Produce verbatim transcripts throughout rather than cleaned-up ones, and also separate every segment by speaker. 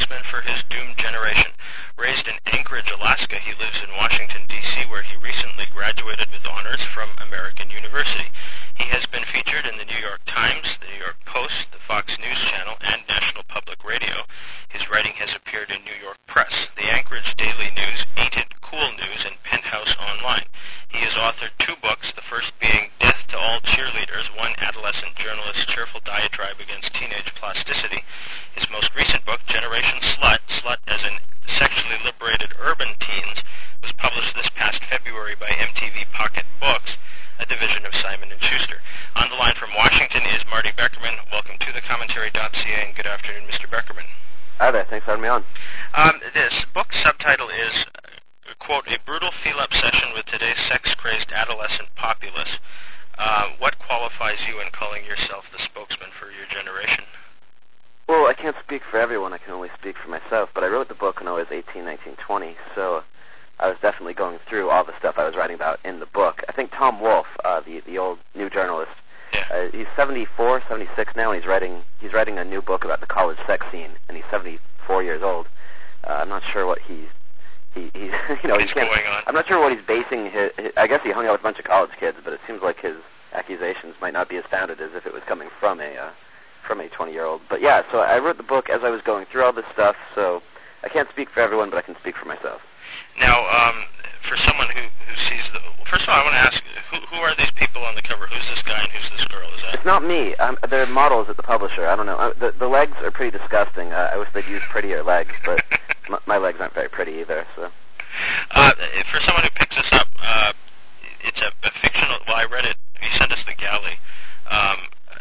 Speaker 1: spokesman for his doomed generation. Raised in Anchorage, Alaska, he lives in Washington, D C, where he recently graduated with honors from American University. He has been featured in the New York Times, the New York Post, the Fox News Channel, and National Public Radio. His writing has appeared in New York Press, the Anchorage Daily News, Ain't It Cool News, and Penthouse Online. He has authored two books, the first being Death to All Cheerleaders, one adolescent journalist's cheerful diatribe against teenage plasticity. His most recent book, Generation Slut, Slut as in Sexually Liberated Urban Teens, was published this past February by M T V Pocket Books, a division of Simon and Schuster. On the line from Washington is Marty Beckerman. Welcome to the commentary dot c a, and good afternoon, Mister Beckerman.
Speaker 2: Hi there. Thanks for having me on.
Speaker 1: Um, this book's subtitle is, uh, quote, A Brutal Feel-Up Session with Today's Sex-Crazed Adolescent Populace. Uh, what qualifies you in calling yourself the spokesman for your generation?
Speaker 2: Well, I can't speak for everyone. I can only speak for myself. But I wrote the book when I was eighteen, nineteen, twenty, so I was definitely going through all the stuff I was writing about in the book. I think Tom Wolfe, uh, the the old new journalist,
Speaker 1: yeah.
Speaker 2: uh, he's seventy-four, seventy-six now, and he's writing he's writing a new book about the college sex scene, and he's seventy-four years old. Uh, I'm not sure what he's he he's you know
Speaker 1: What's
Speaker 2: he can't,
Speaker 1: going on?
Speaker 2: I'm not sure what he's basing his, his. I guess he hung out with a bunch of college kids, but it seems like his accusations might not be as founded as if it was coming from a uh, from a twenty-year-old. But yeah, so I wrote the book as I was going through all this stuff. So I can't speak for everyone, but I can speak for myself.
Speaker 1: Now, um, for someone who, who sees the... First of all, I want to ask, who, who are these people on the cover? Who's this guy and who's this girl? Is that...
Speaker 2: It's not me. Um, they're models at the publisher. I don't know. Uh, the, the legs are pretty disgusting. Uh, I wish they'd use prettier legs, but my, my legs aren't very pretty either. So.
Speaker 1: Uh, for someone who picks this up, uh, it's a, a fictional... Well, I read it. He sent us the galley. Um,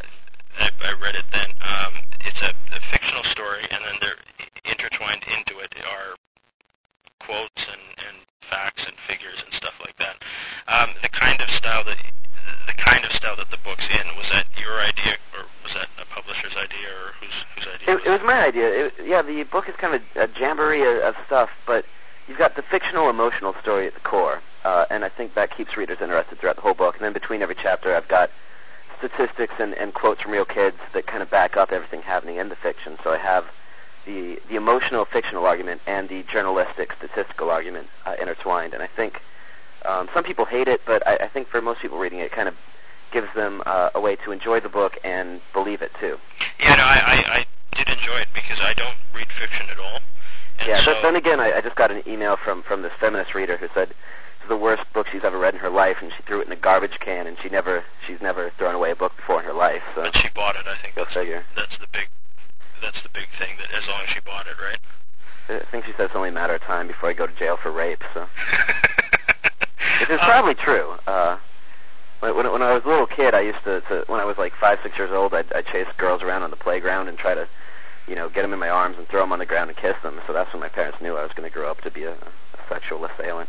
Speaker 1: I, I read it then. Um, it's a, a fictional story, and then they're intertwined into it are quotes and, and facts and figures and stuff like that. Um, the kind of style that the kind of style that the book's in, was that your idea, or was that a publisher's idea, or whose whose idea?
Speaker 2: It,
Speaker 1: was
Speaker 2: it was my idea. It, yeah, the book is kind of a, a jamboree of, of stuff, but you've got the fictional, emotional story at the core, uh, and I think that keeps readers interested throughout the whole book. And then between every chapter, I've got statistics and, and quotes from real kids that kind of back up everything happening in the fiction. So I have the the emotional fictional argument and the journalistic statistical argument uh, intertwined. And I think um, some people hate it, but I, I think for most people reading it, it kind of gives them uh, a way to enjoy the book and believe it too.
Speaker 1: Yeah, no, I, I, I did enjoy it because I don't read fiction at all. And
Speaker 2: yeah,
Speaker 1: so
Speaker 2: but then again, I, I just got an email from, from this feminist reader who said it's the worst book she's ever read in her life, and she threw it in a garbage can, and she never she's never thrown away a book before in her life. So
Speaker 1: but she bought it. I think
Speaker 2: go
Speaker 1: that's,
Speaker 2: figure.
Speaker 1: that's the big that's the big thing. That as long as she bought it, right?
Speaker 2: I think she said it's only a matter of time before I go to jail for rape. So, which is
Speaker 1: um,
Speaker 2: probably true. Uh, when, when when I was a little kid, I used to, to when I was like five, six years old, I'd, I'd chase girls around on the playground and try to, you know, get them in my arms and throw them on the ground and kiss them. So that's when my parents knew I was going to grow up to be a, a sexual assailant.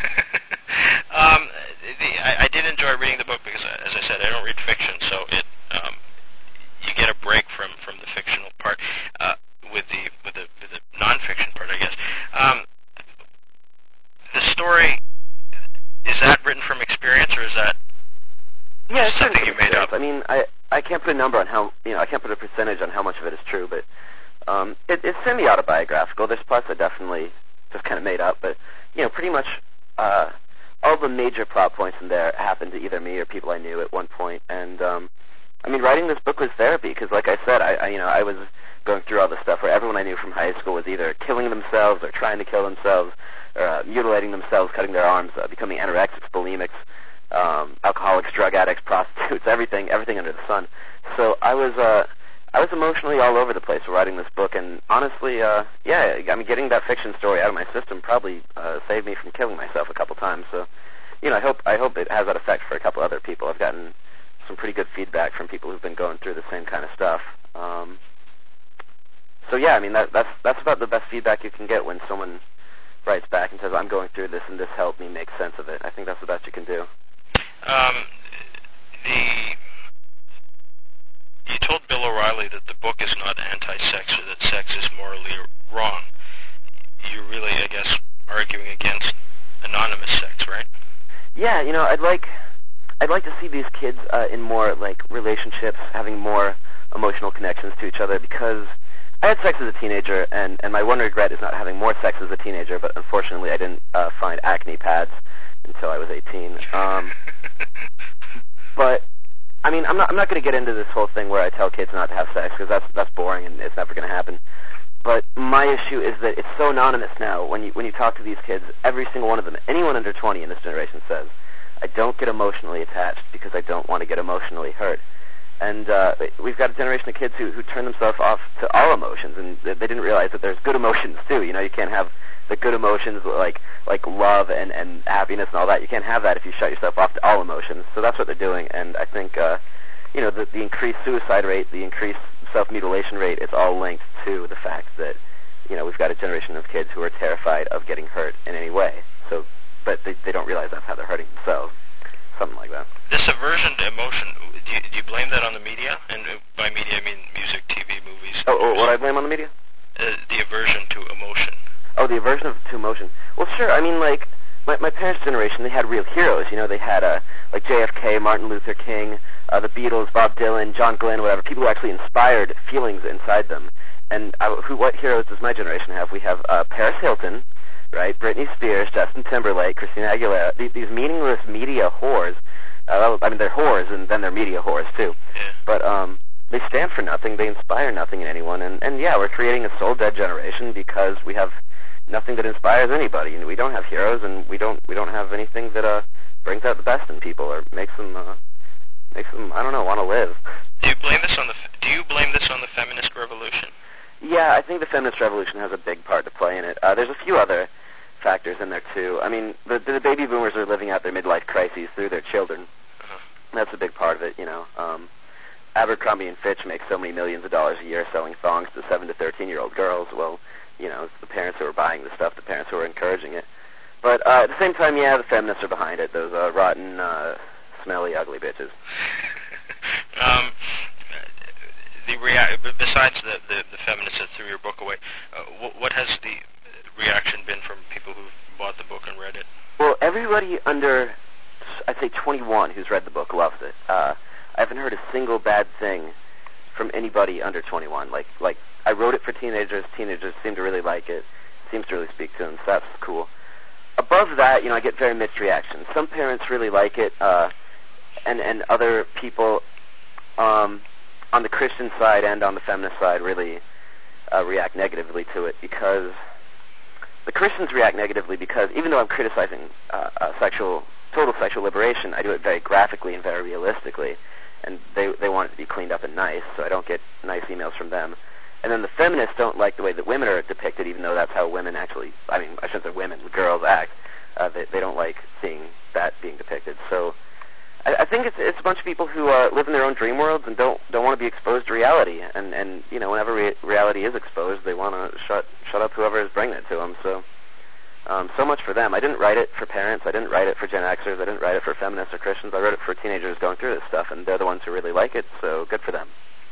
Speaker 1: um, the, I, I did enjoy reading the book because, as I said, I don't read fiction, so it um, you get a break from, from the fictional part uh, with the with the with the nonfiction part, I guess. Um, the story, is that written from experience, or is that
Speaker 2: yeah, it's
Speaker 1: something
Speaker 2: written
Speaker 1: you made up?
Speaker 2: I mean, I I can't put a number on how you know I can't put a percentage on how much of it is true, but um, it, it's semi-autobiographical. There's parts I definitely just kind of made up, but you know, pretty much uh, all the major plot points in there happened to either me or people I knew at one point. And um, I mean, writing this book was therapy because, like I said, I, I you know I was going through all the stuff where everyone I knew from high school was either killing themselves or trying to kill themselves, or uh, mutilating themselves, cutting their arms, uh, becoming anorexics, bulimics, um, alcoholics, drug addicts, prostitutes, everything, everything under the sun. So I was, uh, I was emotionally all over the place writing this book, and honestly, uh, yeah, I mean, getting that fiction story out of my system probably uh, saved me from killing myself a couple times. So, you know, I hope, I hope it has that effect for a couple other people. I've gotten some pretty good feedback from people who've been going through the same kind of stuff. Um, so yeah, I mean, that, that's that's about the best feedback you can get when someone writes back and says, "I'm going through this, and this helped me make sense of it." I think that's the best you can do.
Speaker 1: Um, the you told Bill O'Reilly that the book is not anti-sex or that sex is morally wrong. You're really, I guess, arguing against anonymous sex, right?
Speaker 2: Yeah, you know, I'd like I'd like to see these kids uh, in more like relationships, having more emotional connections to each other, because I had sex as a teenager, and, and my one regret is not having more sex as a teenager, but unfortunately I didn't uh, find acne pads until I was eighteen. Um, but, I mean, I'm not I'm not going to get into this whole thing where I tell kids not to have sex, because that's, that's boring and it's never going to happen. But my issue is that it's so anonymous now. When you when you talk to these kids, every single one of them, anyone under twenty in this generation says, I don't get emotionally attached because I don't want to get emotionally hurt. And uh, we've got a generation of kids who, who turn themselves off to all emotions, and they didn't realize that there's good emotions too. You know, you can't have the good emotions like like love and, and happiness and all that. You can't have that if you shut yourself off to all emotions. So that's what they're doing, and I think uh, you know the, the increased suicide rate, the increased self-mutilation rate, it's all linked to the fact that you know we've got a generation of kids who are terrified of getting hurt in any way. So, but they, they don't realize that's how they're hurting themselves. Something like that.
Speaker 1: This aversion to emotion, do you, do you blame that on the media? And by media, I mean music, T V, movies.
Speaker 2: Oh, oh what I blame on the media?
Speaker 1: Uh, the aversion to emotion.
Speaker 2: Oh, the aversion of, to emotion. Well, sure. I mean, like, my, my parents' generation, they had real heroes. You know, they had, uh, like, J F K, Martin Luther King, uh, the Beatles, Bob Dylan, John Glenn, whatever. People who actually inspired feelings inside them. And uh, who, what heroes does my generation have? We have uh, Paris Hilton, right? Britney Spears, Justin Timberlake, Christina Aguilera. These, these meaningless media whores. Uh, I mean, they're whores, and then they're media whores, too.
Speaker 1: Yeah.
Speaker 2: But um, they stand for nothing. They inspire nothing in anyone. And, and, yeah, we're creating a soul-dead generation because we have nothing that inspires anybody. We don't have heroes, and we don't we don't have anything that uh, brings out the best in people or makes them, uh, makes them I don't know, want to live.
Speaker 1: Do you blame this on the Do you blame this on the feminist revolution?
Speaker 2: Yeah, I think the feminist revolution has a big part to play in it. Uh, there's a few other factors in there, too. I mean, the, the baby boomers are living out their midlife crises through their children.
Speaker 1: Uh-huh.
Speaker 2: That's a big part of it, you know. Um, Abercrombie and Fitch makes so many millions of dollars a year selling thongs to seven to thirteen-year-old girls. Well, you know, it's the parents who are buying the stuff, the parents who are encouraging it. But uh, at the same time, yeah, the feminists are behind it, those uh, rotten, uh, smelly, ugly bitches.
Speaker 1: um, the rea- besides the, the, the feminists that threw your book away, uh, what, what has the reaction been from people who've bought the book and read it?
Speaker 2: Well, everybody under, I'd say twenty-one who's read the book loves it. Uh, I haven't heard a single bad thing from anybody under twenty-one. Like, like I wrote it for teenagers. Teenagers seem to really like it. Seems to really speak to them, so that's cool. Above that, you know, I get very mixed reactions. Some parents really like it, uh, and, and other people um, on the Christian side and on the feminist side really uh, react negatively to it because the Christians react negatively because even though I'm criticizing uh, uh, sexual, total sexual liberation, I do it very graphically and very realistically, and they they want it to be cleaned up and nice, so I don't get nice emails from them. And then the feminists don't like the way that women are depicted, even though that's how women actually, I mean, I shouldn't say women, girls act. Uh, they, they don't like seeing that being depicted. So I, I think it's it's a bunch of people who uh, live in their own dream worlds and don't don't want to be exposed to reality. And, and you know, whenever re- reality is exposed, they want to shut shut up whoever is bringing it to them. So um, so much for them. I didn't write it for parents. I didn't write it for Gen Xers. I didn't write it for feminists or Christians. I wrote it for teenagers going through this stuff, and they're the ones who really like it. So good for them.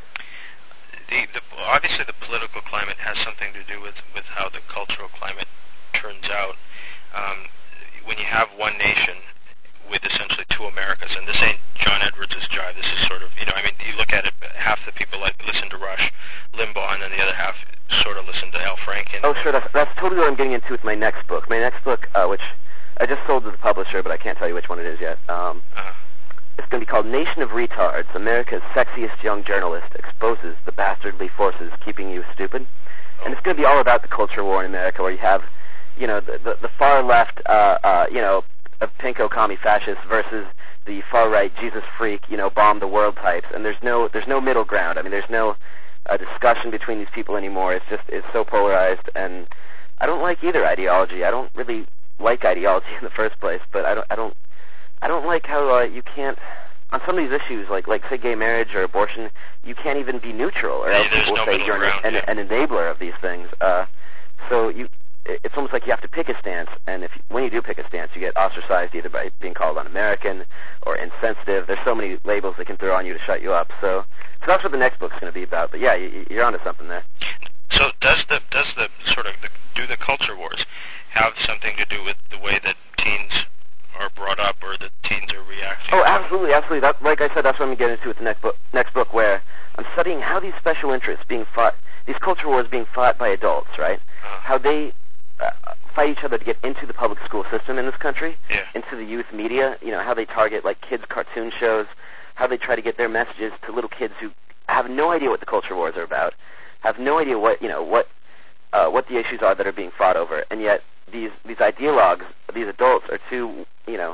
Speaker 1: The, the, obviously, the political climate has something to do with, with how the cultural climate turns out. Um, when you have one nation with essentially two Americas, and this ain't John Edwards' jive, this is sort of, you know, I mean, you look at it, half the people like listen to Rush Limbaugh, and then the other half sort of listen to Al Franken.
Speaker 2: Oh, sure, that's, that's totally what I'm getting into with my next book. My next book, uh, which I just sold to the publisher, but I can't tell you which one it is yet. Um,
Speaker 1: uh-huh.
Speaker 2: It's going to be called Nation of Retards. America's Sexiest Young Journalist Exposes the Bastardly Forces Keeping You Stupid. And it's going to be all about the culture war in America, where you have, you know, the, the, the far left, uh, uh, you know, of pinko commie fascists versus the far right Jesus freak, you know, bomb the world types. And there's no there's no middle ground. I mean, there's no uh, discussion between these people anymore. It's just it's so polarized, and I don't like either ideology. I don't really like ideology in the first place, but I don't I don't. I don't like how uh, you can't, on some of these issues, like, like say gay marriage or abortion, you can't even be neutral, or else
Speaker 1: There's
Speaker 2: people
Speaker 1: no
Speaker 2: say you're
Speaker 1: ground,
Speaker 2: an,
Speaker 1: yeah.
Speaker 2: an, an enabler of these things. Uh, so you, it's almost like you have to pick a stance, and if when you do pick a stance, you get ostracized either by being called un-American or insensitive. There's so many labels they can throw on you to shut you up. So, so that's what the next book's going to be about. But yeah, you, you're onto something there.
Speaker 1: So does the does the sort of the, do the culture wars have something to do with the way that teens are brought up, or that teens are reacting?
Speaker 2: Oh, absolutely, absolutely. That, like I said, that's what I'm going to get into with the next book. Next book, where I'm studying how these special interests being fought, these culture wars being fought by adults, right?
Speaker 1: Uh-huh.
Speaker 2: How they uh, fight each other to get into the public school system in this country,
Speaker 1: Yeah.
Speaker 2: into the youth media, you know, how they target like kids' cartoon shows, how they try to get their messages to little kids who have no idea what the culture wars are about, have no idea what, you know, what uh, what the issues are that are being fought over, and yet these these ideologues, these adults are too, you know,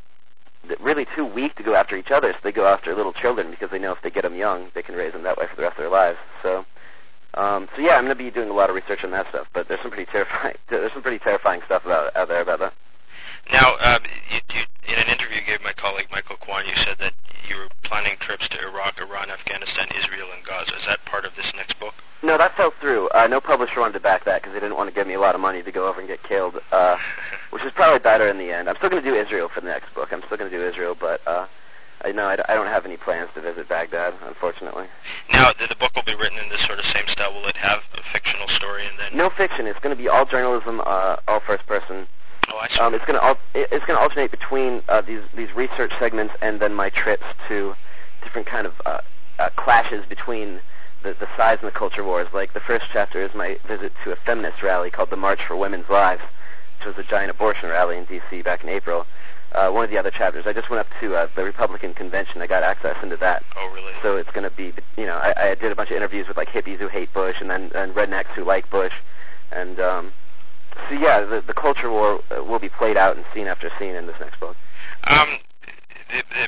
Speaker 2: really too weak to go after each other, so they go after little children because they know if they get them young, they can raise them that way for the rest of their lives. So, um, so yeah, I'm going to be doing a lot of research on that stuff. But there's some pretty terrifying, there's some pretty terrifying stuff about out there about that.
Speaker 1: Now, uh, you, you, in an interview you gave my colleague Michael Kwan, you said that you were planning trips to Iraq, Iran, Afghanistan, Israel, and Gaza. Is that part of this next book?
Speaker 2: No, that fell through. Uh, no publisher wanted to back that because they didn't want to give me a lot of money to go over and get killed, uh, which is probably better in the end. I'm still going to do Israel for the next book. I'm still going to do Israel, but uh, I know I, I don't have any plans to visit Baghdad, unfortunately.
Speaker 1: Now, the, the book will be written in this sort of same style. Will it have a fictional story and then?
Speaker 2: No fiction. It's going to be all journalism, uh, all first person.
Speaker 1: Oh, I see.
Speaker 2: Um, it's going to al- it's going to alternate between uh, these these research segments and then my trips to different kind of uh, uh, clashes between the, the sides and the culture wars. Like the first chapter is my visit to a feminist rally called the March for Women's Lives, which was a giant abortion rally in D C back in April. Uh, one of the other chapters, I just went up to uh, the Republican convention. I got access into that.
Speaker 1: Oh, really?
Speaker 2: So it's going to be, you know, I, I did a bunch of interviews with like hippies who hate Bush and then and rednecks who like Bush, and um, so yeah, the, the culture war uh, will be played out and scene after scene in this next book.
Speaker 1: Um, the the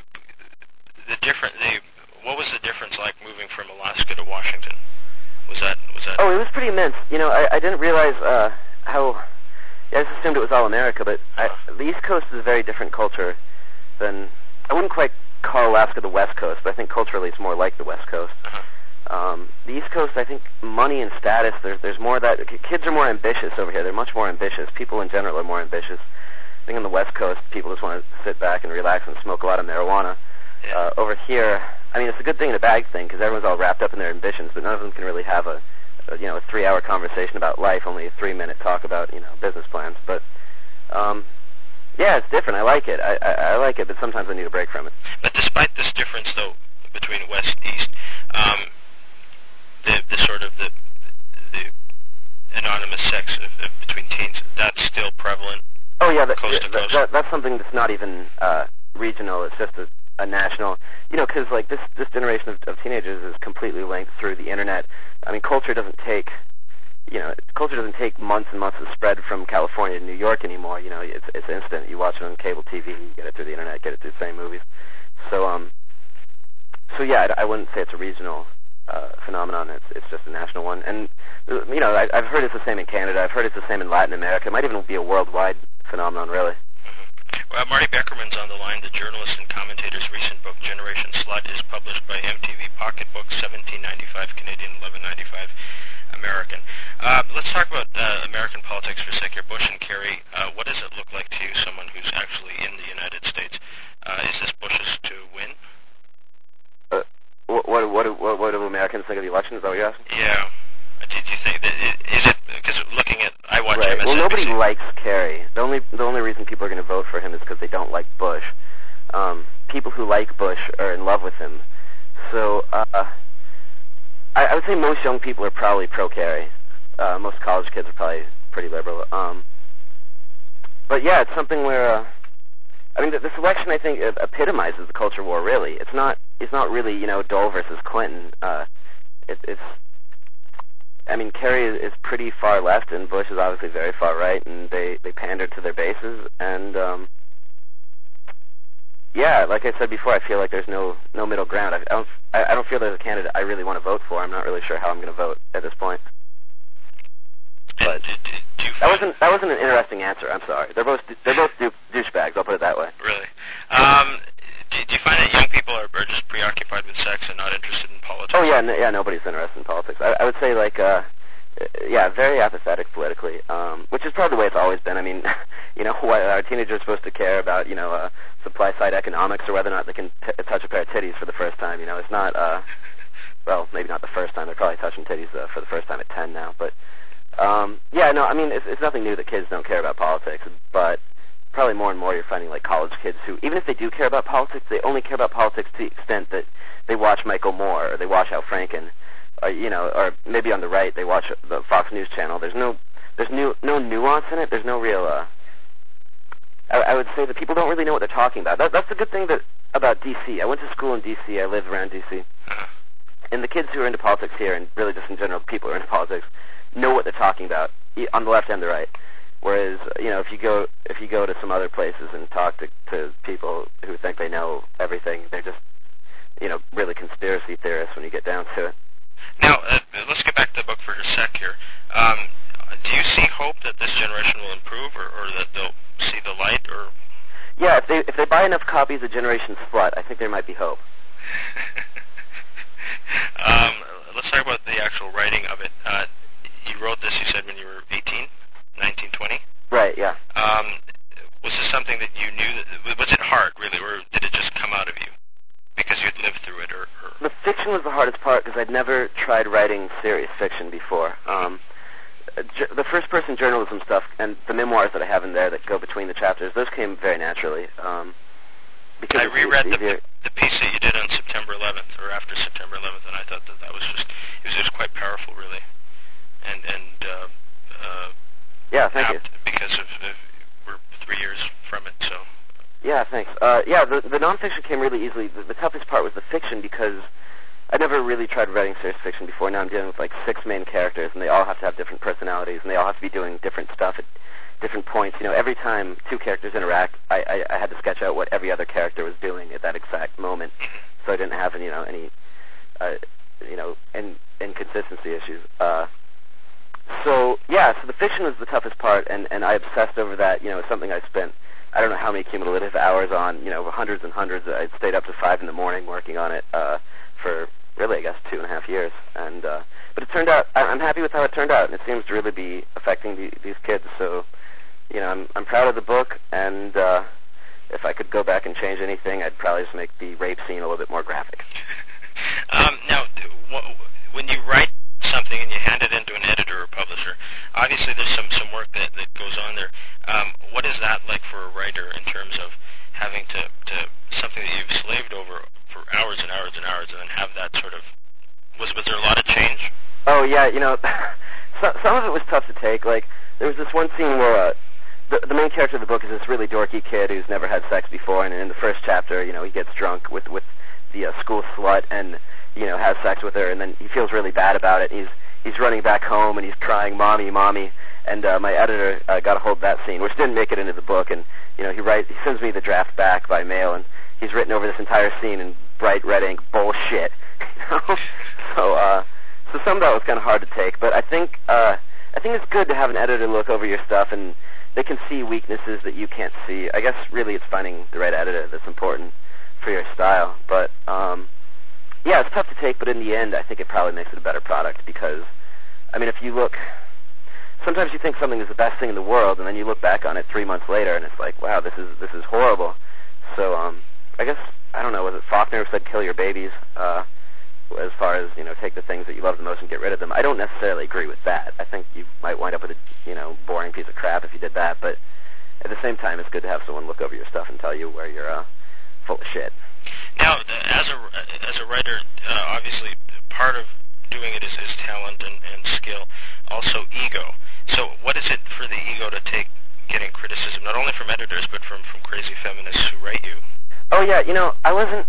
Speaker 1: the different the what was the difference like moving from Alaska to Washington? Was that was that?
Speaker 2: Oh, it was pretty immense. You know, I, I didn't realize uh, how. Yeah, I just assumed it was all America, but I, the East Coast is a very different culture than. I wouldn't quite call Alaska the West Coast, but I think culturally it's more like the West Coast.
Speaker 1: Uh-huh.
Speaker 2: Um, the East Coast, I think, money and status. There's there's more of that. Kids are more ambitious over here. They're much more ambitious. People in general are more ambitious. I think on the West Coast, people just want to sit back and relax and smoke a lot of marijuana.
Speaker 1: Yeah.
Speaker 2: Uh, over here, I mean, it's a good thing and a bad thing because everyone's all wrapped up in their ambitions, but none of them can really have a, a you know, a three-hour conversation about life, only a three-minute talk about, you know, business plans. But, um, yeah, it's different. I like it. I, I, I like it, but sometimes I need a break from it.
Speaker 1: But despite this difference, though, between West and East, um, the the sort of the the anonymous sex of, of between teens, that's still prevalent.
Speaker 2: Oh, yeah, that,
Speaker 1: Coast to
Speaker 2: that,
Speaker 1: coast.
Speaker 2: that, that's something that's not even uh, regional. It's just a, a national, you know, because, like, this, this generation of, of teenagers is completely linked through the Internet. I mean, culture doesn't take, you know, culture doesn't take months and months to spread from California to New York anymore. You know, it's, it's instant. You watch it on cable T V, you get it through the Internet, get it through the same movies. So, um, so yeah, I, I wouldn't say it's a regional uh, phenomenon. It's it's just a national one. And uh, you know, I, I've heard it's the same in Canada. I've heard it's the same in Latin America. It might even be a worldwide phenomenon, really.
Speaker 1: Mm-hmm. Well, Marty Beckerman's on the line. The journalist and commentator's recent book, Generation Slut, is published by M T V Pocket Books, seventeen ninety-five Canadian, eleven ninety-five American. Uh, let's talk about uh, American politics for a sec here. Bush and Kerry. Uh, what does it look like to you, someone who's actually in the United States? Uh, is this Bush's to win?
Speaker 2: Uh, what, what what what what do Americans think of the election? Is that what you're asking?
Speaker 1: Yeah. Do you think that it, is it because looking at I watch
Speaker 2: Right.
Speaker 1: M S N B C.
Speaker 2: Well, nobody likes Kerry. The only the only reason people are going to vote for him is because they don't like Bush. Um, people who like Bush are in love with him. So uh, I, I would say most young people are probably pro-Kerry. Uh, most college kids are probably pretty liberal. Um, but yeah, it's something where uh, I mean, th- this election I think uh, epitomizes the culture war. Really, it's not it's not really you know Dole versus Clinton. Uh, it, it's I mean, Kerry is, is pretty far left, and Bush is obviously very far right, and they, they pander to their bases. And um, yeah, like I said before, I feel like there's no no middle ground. I, I don't I, I don't feel there's a candidate I really want to vote for. I'm not really sure how I'm going to vote at this point. But
Speaker 1: And do, do, do you
Speaker 2: that
Speaker 1: find,
Speaker 2: wasn't that wasn't an interesting answer. I'm sorry. They're both they're both dou- douchebags. I'll put it that way.
Speaker 1: really? Um, do, do you find that young people are, are just preoccupied with sex and not interested in politics?
Speaker 2: Oh yeah, n- yeah. Nobody's interested in politics. I, I would say like. Uh, Yeah, very apathetic politically, um, which is probably the way it's always been. I mean, you know, what are teenagers supposed to care about, you know, uh, supply-side economics or whether or not they can t- touch a pair of titties for the first time? You know, it's not, uh, well, maybe not the first time. They're probably touching titties uh, for the first time at ten now. But, um, yeah, no, I mean, it's, it's nothing new that kids don't care about politics. But probably more and more you're finding like college kids who, even if they do care about politics, they only care about politics to the extent that they watch Michael Moore or they watch Al Franken, or you know, or maybe on the right they watch the Fox News channel. There's no there's no no nuance in it. There's no real. Uh, I, I would say that people don't really know what they're talking about. That, that's the good thing that about D C. I went to school in D C. I live around D C. And the kids who are into politics here, and really just in general, people who are into politics, know what they're talking about on the left and the right. Whereas, you know, if you go if you go to some other places and talk to, to people who think they know everything, they're just, you know, really conspiracy theorists when you get down to it.
Speaker 1: Now, uh, let's get back to the book for a sec here. Um, do you see hope that this generation will improve, or, or that they'll see the light, or?
Speaker 2: Yeah, if they if they buy enough copies of Generation Slut, I think there might be hope.
Speaker 1: um, let's talk about the actual writing of it. Uh, you wrote this, you said, when you were eighteen, nineteen, twenty?
Speaker 2: Right, yeah.
Speaker 1: Um, was this something that you knew, that, was it hard, really, or did it just come out of you because you'd lived through it? Or, or?
Speaker 2: The fiction was the hardest part because I'd never tried writing serious fiction before. Um, the first-person journalism stuff and the memoirs that I have in there that go between the chapters, those came very naturally. Um, because
Speaker 1: I reread the,
Speaker 2: easier.
Speaker 1: the piece that you did on September eleventh, or after September eleventh, and I thought that that was just, it was just quite powerful, really. And, and uh, uh,
Speaker 2: yeah, thank
Speaker 1: apt
Speaker 2: you.
Speaker 1: Because of, of, we're three years from it, so.
Speaker 2: Yeah, thanks. Uh, yeah, the, the nonfiction came really easily. The, the toughest part was the fiction because I never really tried writing serious fiction before. Now I'm dealing with like six main characters, and they all have to have different personalities, and they all have to be doing different stuff at different points. You know, every time two characters interact, I, I, I had to sketch out what every other character was doing at that exact moment, so I didn't have any, you know, any, uh, you know, in, inconsistency issues. Uh, so yeah, so the fiction was the toughest part, and, and I obsessed over that. You know, something I spent I don't know how many cumulative hours on. You know, hundreds and hundreds. I stayed up to five in the morning working on it uh, for. Really, I guess, two and a half years. And uh, but it turned out, I'm happy with how it turned out, and it seems to really be affecting the, these kids. So, you know, I'm I'm proud of the book, and uh, if I could go back and change anything, I'd probably just make the rape scene a little bit more graphic.
Speaker 1: um, now, when you write something and you hand it into an editor or publisher, obviously there's some, some work that, that goes on there. Um, what is that like for a writer in terms of having to, to something that you've slaved over for hours and hours and hours, and then have that sort of, was was there a lot of change?
Speaker 2: Oh yeah, you know, so, some of it was tough to take. Like there was this one scene where uh, the the main character of the book is this really dorky kid who's never had sex before, and in the first chapter, you know, he gets drunk with with the uh, school slut and you know has sex with her, and then he feels really bad about it. He's he's running back home and he's crying, "Mommy, mommy." And uh, my editor uh, got a hold of that scene, which didn't make it into the book, and you know he write he sends me the draft back by mail, and he's written over this entire scene in bright red ink bullshit. You know? So, uh, so some of that was kind of hard to take, but I think uh, I think it's good to have an editor look over your stuff, and they can see weaknesses that you can't see. I guess really it's finding the right editor that's important for your style. But um, yeah, it's tough to take, but in the end, I think it probably makes it a better product because, I mean, if you look, sometimes you think something is the best thing in the world, and then you look back on it three months later, and it's like, wow, this is this is horrible. So um, I guess I don't know. Was it Faulkner who said "kill your babies"? Uh, as far as, you know, take the things that you love the most and get rid of them. I don't necessarily agree with that. I think you might wind up with a, you know, boring piece of crap if you did that, but at the same time, it's good to have someone look over your stuff and tell you where you're uh, full of shit.
Speaker 1: Now, as a, as a writer, uh, obviously part of doing it is, is talent and, and skill, also ego. So what is it for the ego to take getting criticism, not only from editors, but from, from crazy feminists who write you?
Speaker 2: Oh, yeah, you know, I wasn't...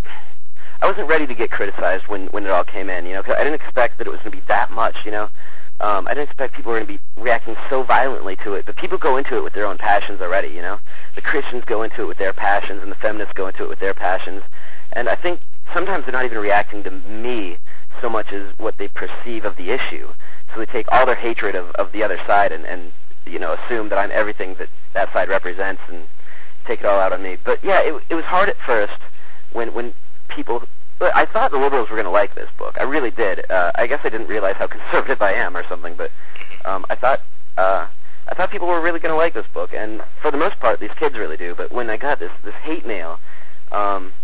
Speaker 2: I wasn't ready to get criticized when, when it all came in, you know, 'cause I didn't expect that it was going to be that much, you know. Um, I didn't expect people were going to be reacting so violently to it, but people go into it with their own passions already, you know. The Christians go into it with their passions, and the feminists go into it with their passions. And I think sometimes they're not even reacting to me so much as what they perceive of the issue. So they take all their hatred of, of the other side and, and, you know, assume that I'm everything that that side represents and take it all out on me. But, yeah, it, it was hard at first when when people... I thought the liberals were going to like this book. I really did. Uh, I guess I didn't realize how conservative I am or something, but um, I thought uh, I thought people were really going to like this book, and for the most part, these kids really do. But when I got this this hate mail, um,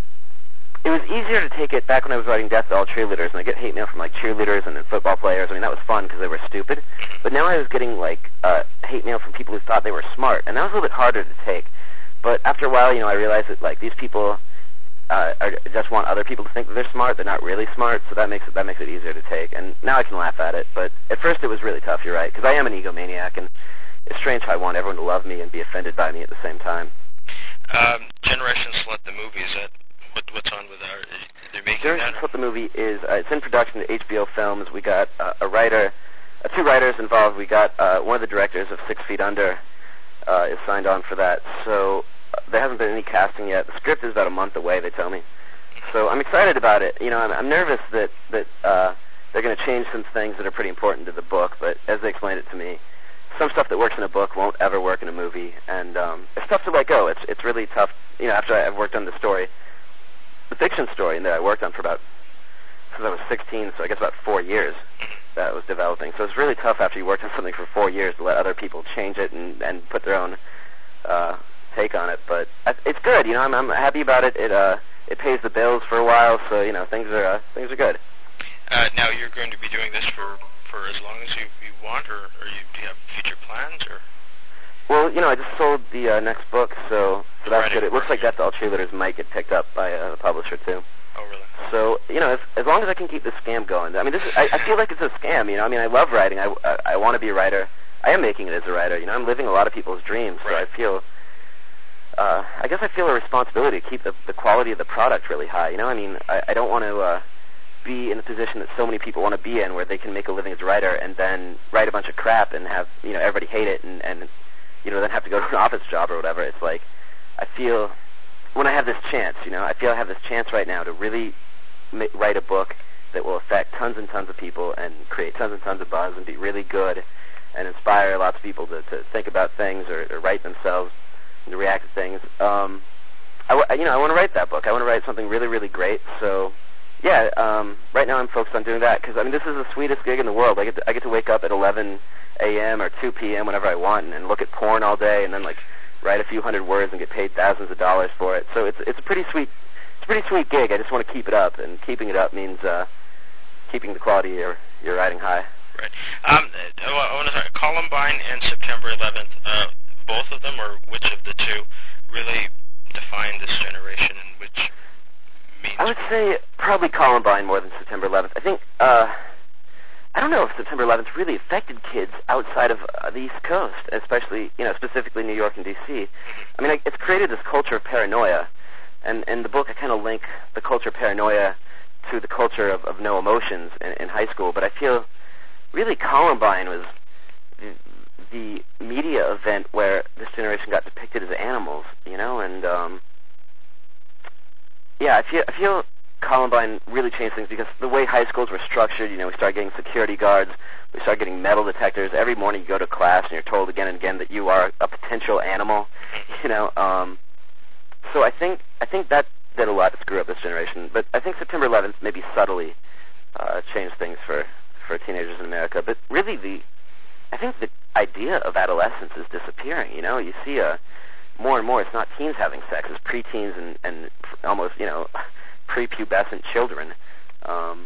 Speaker 2: it was easier to take it back when I was writing Death to All Cheerleaders, and I get hate mail from like cheerleaders and then football players. I mean, that was fun because they were stupid. But now I was getting like uh, hate mail from people who thought they were smart, and that was a little bit harder to take. But after a while, you know, I realized that like these people uh, are, just want other people to think that they're smart. They're not really smart, so that makes it that makes it easier to take. And now I can laugh at it. But at first, it was really tough. You're right, because I am an egomaniac, and it's strange how I want everyone to love me and be offended by me at the same time.
Speaker 1: Um, Generation Slut, the movie, is that what, what's on with our? They're making
Speaker 2: Generation
Speaker 1: that?
Speaker 2: Slut, the movie is uh, it's in production at H B O Films. We got uh, a writer, uh, two writers involved. We got uh, one of the directors of Six Feet Under uh, is signed on for that. So uh, there hasn't been any casting yet. The script is about a month away, they tell me. So I'm excited about it. You know, I'm, I'm nervous that that uh, they're going to change some things that are pretty important to the book. But as they explained it to me, some stuff that works in a book won't ever work in a movie, and um, it's tough to let go. It's it's really tough. You know, after I've worked on the story, the fiction story, and that I worked on for about since I was sixteen, so I guess about four years that was developing. So it's really tough after you worked on something for four years to let other people change it and and put their own uh, take on it. But it's good. You know, I'm I'm happy about it. It uh it pays the bills for a while, so you know things are uh, things are good.
Speaker 1: Uh, now you're going to be doing this for, for as long as you, you want, or, or you, do you have future plans, or?
Speaker 2: Well, you know, I just sold the uh, next book, so so that's
Speaker 1: Writing
Speaker 2: good. It looks
Speaker 1: work,
Speaker 2: like
Speaker 1: yeah.
Speaker 2: That's All Cheerleaders might get picked up by uh, the publisher too.
Speaker 1: Oh, really?
Speaker 2: So you know, as, as long as I can keep this scam going, I mean, this is, I, I feel like it's a scam. You know, I mean, I love writing. I I, I want to be a writer. I am making it as a writer. You know, I'm living a lot of people's dreams, so
Speaker 1: Right.
Speaker 2: I feel. Uh, I guess I feel a responsibility to keep the, the quality of the product really high. You know, I mean, I, I don't want to uh, be in the position that so many people want to be in, where they can make a living as a writer and then write a bunch of crap and have you know everybody hate it and, and you know then have to go to an office job or whatever. It's like I feel when I have this chance, you know, I feel I have this chance right now to really ma- write a book that will affect tons and tons of people and create tons and tons of buzz and be really good and inspire lots of people to, to think about things or, or write themselves and to react to things. Um, I w- you know, I want to write that book. I want to write something really, really great. So, yeah, um, right now I'm focused on doing that because, I mean, this is the sweetest gig in the world. I get to, I get to wake up at eleven a.m. or two p.m. whenever I want and, and look at porn all day and then, like, write a few hundred words and get paid thousands of dollars for it. So it's it's a pretty sweet it's a pretty sweet gig. I just want to keep it up, and keeping it up means uh, keeping the quality of your, your writing high.
Speaker 1: Right. Um, I want to Columbine and September eleventh, uh, both of them, or which of the two, really define this generation and which means...
Speaker 2: I would say probably Columbine more than September eleventh. I think, uh, I don't know if September eleventh really affected kids outside of uh, the East Coast, especially, you know, specifically New York and D C.
Speaker 1: Mm-hmm.
Speaker 2: I mean, I, it's created this culture of paranoia, and in the book I kind of link the culture of paranoia to the culture of, of no emotions in, in high school, but I feel really Columbine was the, the media event where this generation got depicted as animals, you know, and um, yeah, I feel I feel Columbine really changed things because the way high schools were structured, you know, we started getting security guards, we started getting metal detectors. Every morning you go to class and you're told again and again that you are a potential animal, you know. Um, so I think I think that did a lot to screw up this generation. But I think September eleventh maybe subtly uh, changed things for, for teenagers in America. But really, the I think the idea of adolescence is disappearing. You know, you see a more and more, it's not teens having sex, it's preteens and, and almost, you know, prepubescent children. Um,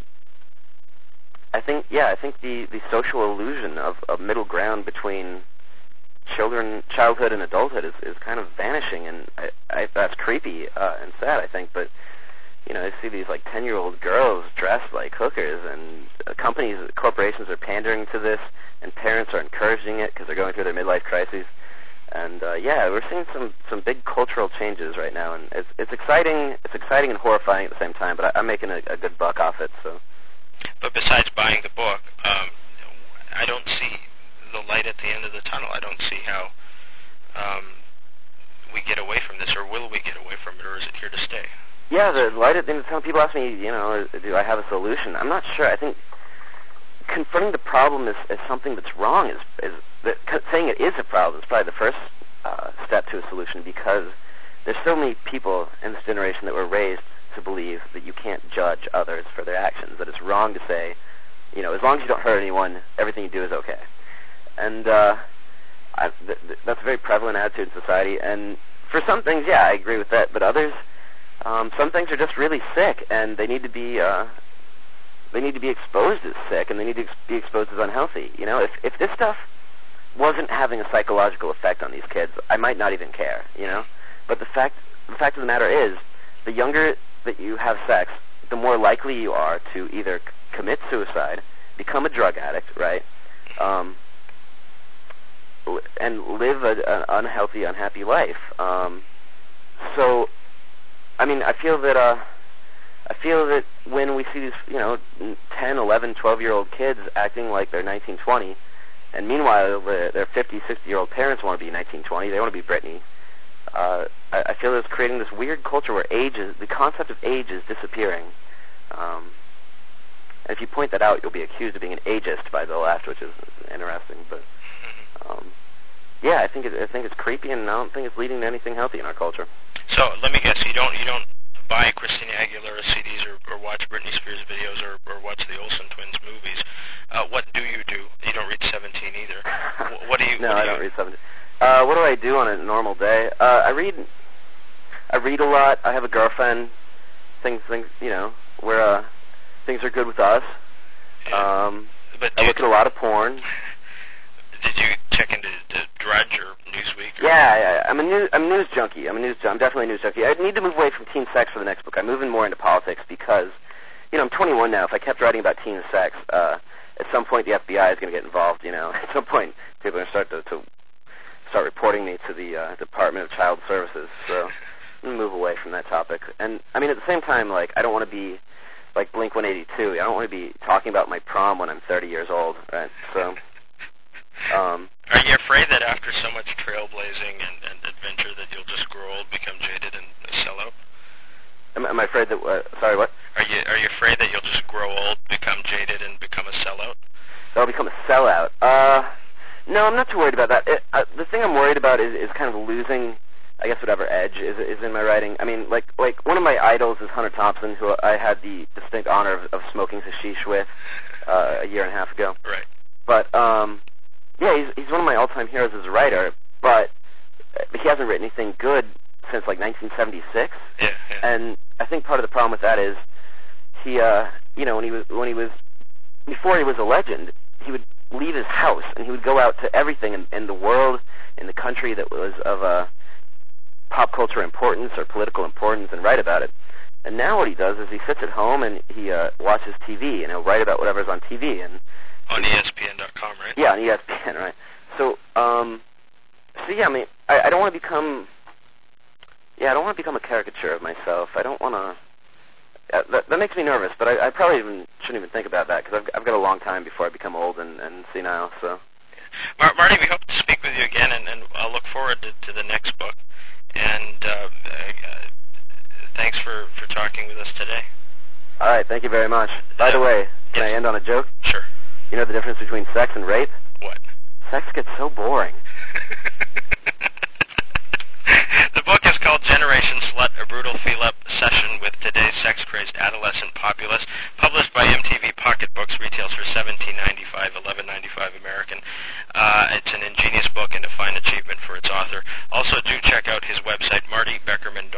Speaker 2: I think, yeah, I think the, the social illusion of a middle ground between children, childhood and adulthood is, is kind of vanishing, and I, I, that's creepy uh, and sad, I think, but, you know, I see these, like, ten-year-old girls dressed like hookers, and uh, companies, corporations are pandering to this, and parents are encouraging it because they're going through their midlife crises. And uh, yeah, we're seeing some, some big cultural changes right now, and it's it's exciting. It's exciting and horrifying at the same time. But I, I'm making a, a good buck off it. So.
Speaker 1: But besides buying the book, um, I don't see the light at the end of the tunnel. I don't see how um, we get away from this, or will we get away from it, or is it here to stay?
Speaker 2: Yeah, the light at the end of the tunnel. People ask me, you know, do I have a solution? I'm not sure. I think confronting the problem as, as something that's wrong is is that saying it is a problem is probably the first uh, step to a solution, because there's so many people in this generation that were raised to believe that you can't judge others for their actions, that it's wrong to say, you know, as long as you don't hurt anyone, everything you do is okay. And uh, I, th- th- that's a very prevalent attitude in society. And for some things, yeah, I agree with that. But others, um, some things are just really sick, and they need to be uh, they need to be exposed as sick, and they need to ex- be exposed as unhealthy. You know, if if this stuff wasn't having a psychological effect on these kids, I might not even care, you know? But the fact the fact of the matter is, the younger that you have sex, the more likely you are to either c- commit suicide, become a drug addict, right, um, l- and live a, an unhealthy, unhappy life. Um, so, I mean, I feel that uh, I feel that when we see these, you know, ten, eleven, twelve-year-old kids acting like they're nineteen, twenty, and meanwhile the, their fifty, sixty-year-old parents want to be nineteen, twenty, they want to be Britney. Uh, I, I feel it's creating this weird culture where age is, the concept of age is disappearing. Um, and if you point that out, you'll be accused of being an ageist by the left, which is interesting. But um, yeah, I think it, I think it's creepy, and I don't think it's leading to anything healthy in our culture.
Speaker 1: So let me guess, you don't you don't buy Christina Aguilera C Ds or, or watch Britney Spears videos or, or watch the Olsen twins movies. Uh, what do you do? You don't read seventeen either. Wh- What do you?
Speaker 2: no,
Speaker 1: what do
Speaker 2: I don't
Speaker 1: you,
Speaker 2: read seventeen. Uh, what do I do on a normal day? Uh, I read. I read a lot. I have a girlfriend. Things, things, you know, where uh, things are good with us.
Speaker 1: Yeah.
Speaker 2: Um,
Speaker 1: but
Speaker 2: I look
Speaker 1: you,
Speaker 2: at a lot of porn.
Speaker 1: Did you check into the Drudge or Newsweek? Or?
Speaker 2: Yeah, yeah, I'm a news, I'm a news junkie. I'm a news, I'm definitely a news junkie. I need to move away from teen sex for the next book. I'm moving more into politics because, you know, I'm twenty-one now. If I kept writing about teen sex, uh, at some point the F B I is going to get involved. You know, at some point people are going to start to, to start reporting me to the uh, Department of Child Services. So I'm going to move away from that topic. And I mean, at the same time, like, I don't want to be like Blink one eighty-two. I don't want to be talking about my prom when I'm thirty years old, right? So. Um,
Speaker 1: Are you afraid that after so much trailblazing and, and adventure that you'll just grow old, become jaded, and sell out?
Speaker 2: am, am I afraid that? Uh, sorry, what?
Speaker 1: Are you are you afraid that you'll just grow old, become jaded, and become a sellout?
Speaker 2: I'll become a sellout. Uh, no, I'm not too worried about that. It, uh, the thing I'm worried about is, is kind of losing, I guess, whatever edge is is in my writing. I mean, like like one of my idols is Hunter Thompson, who I had the distinct honor of, of smoking hashish with uh, a year and a half ago.
Speaker 1: Right.
Speaker 2: But um, yeah, he's he's one of my all-time heroes as a writer. But he hasn't written anything good since like nineteen seventy-six.
Speaker 1: Yeah, yeah.
Speaker 2: And I think part of the problem with that is he, uh, you know, when he was when he was before he was a legend, he would leave his house and he would go out to everything in, in the world, in the country that was of uh, pop culture importance or political importance and write about it. And now what he does is he sits at home and he uh, watches T V and he'll write about whatever's on T V. And
Speaker 1: on E S P N dot com, right?
Speaker 2: yeah, on E S P N, right? So, um, so yeah, I mean, I, I don't want to become, yeah, I don't want to become a caricature of myself. I don't want to. Uh, that, that makes me nervous, but I, I probably even shouldn't even think about that because I've, I've got a long time before I become old and, and senile. So,
Speaker 1: Mar- Marty, we hope to speak with you again, and, and I'll look forward to, to the next book. And uh, uh, thanks for, for talking with us today.
Speaker 2: all right, thank you very much. By
Speaker 1: Uh,
Speaker 2: the way, can
Speaker 1: yes.
Speaker 2: I end on a joke?
Speaker 1: Sure.
Speaker 2: You know the difference between sex and rape?
Speaker 1: What?
Speaker 2: Sex gets so boring.
Speaker 1: The book is called Generation Slut, a brutal feel-up session with today's sex-crazed adolescent populace, published by M T V Pocket Books, retails for seventeen ninety-five, eleven ninety-five American. Uh, it's an ingenious book and a fine achievement for its author. Also, do check out his website, marty beckerman